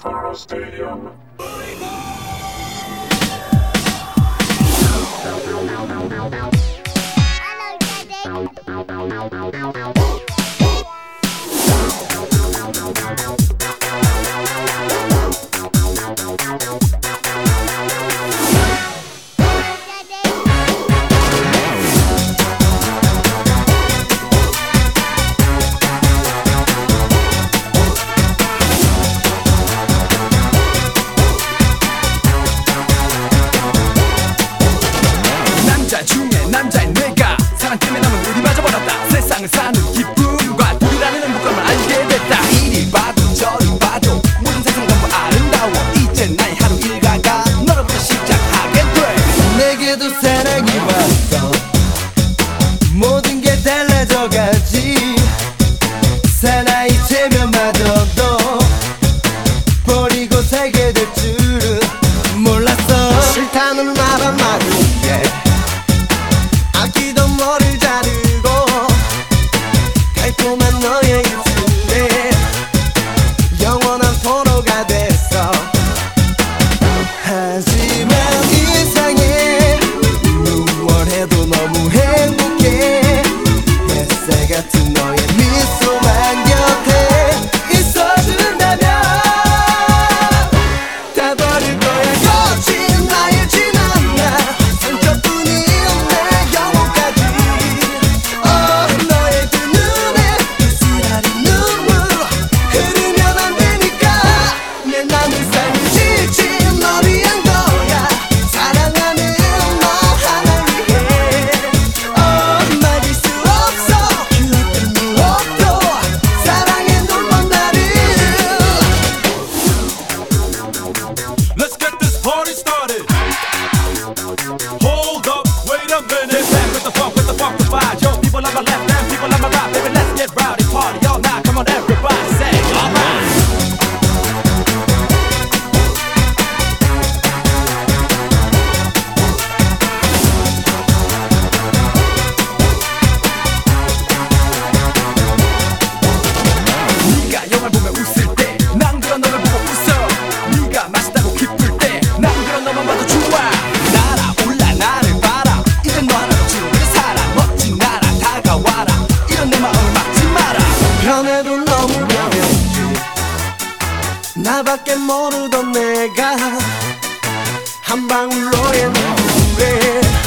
Toro Stadium. 남자 중에 남자인 내가 사랑 때문에 남은 우리 맞아버렸다. 세상을 사는 기쁨과 둘이라는 행복감을 알게 됐다. 이리 봐도 저리 봐도 모든 세상 전부 아름다워. 이제 나의 하루 일과가 너로부터 시작하게 돼. 내게도 사랑이 왔어. 모든 게 달라져가지. 사나이 체면마저도 버리고 살게 될 줄은 몰랐어. 싫다는 말 한마디에 아끼던 머리를 자르고 달콤한 너의 입술에 영원한 포로가 됐어. 하지만 이상해. 무얼 해도 너무 행복해. 햇살 같은 너의 미소만 곁에 있어준다면 다 버릴 거야. 거친 나의 지난 날 상처뿐인 내 영혼까지. 너의 두 눈에 으스라린 눈물 흐르면 안 되니까. 내 남은 삶이 지친 널 위한 거야. 사랑하는 너 하나를 위해. 말릴 수 없어 그 어떤 무엇도. 사랑에 놀던 나를. Let's get this party started. Hold up, wait a minute. Get back with the funk, the vibe. Yo, people on my left and people on my right. Baby, let's get rowdy, party all night. Come on, everybody, say alright. 네가 영화를 보며 웃을 때 난 그런 너를 보고 웃어. 네가 맛있다고 기쁠 때 난 그런 너만 봐도 좋아. 날아올라 나를 봐라. 이젠 너 하나로 충분히 살아. 멋진 나라 다가와라. 이런 내 마음을 막지 마라. 변해도 너무 변했지. 나밖에 모르던 내가 한 방울 너의 눈물에